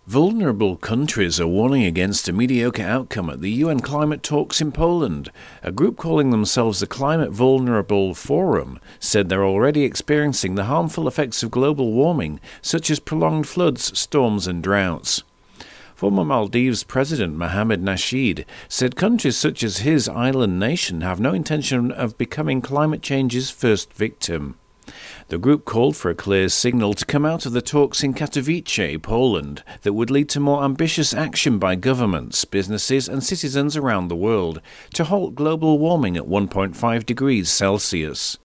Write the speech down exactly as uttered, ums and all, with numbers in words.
Vulnerable countries are warning against a mediocre outcome at the U N climate talks in Poland. A group calling themselves the Climate Vulnerable Forum said they're already experiencing the harmful effects of global warming, such as prolonged floods, storms and droughts. Former Maldives President Mohamed Nasheed said countries such as his island nation have no intention of becoming climate change's first victim. The group called for a clear signal to come out of the talks in Katowice, Poland, that would lead to more ambitious action by governments, businesses and citizens around the world to halt global warming at one point five degrees Celsius.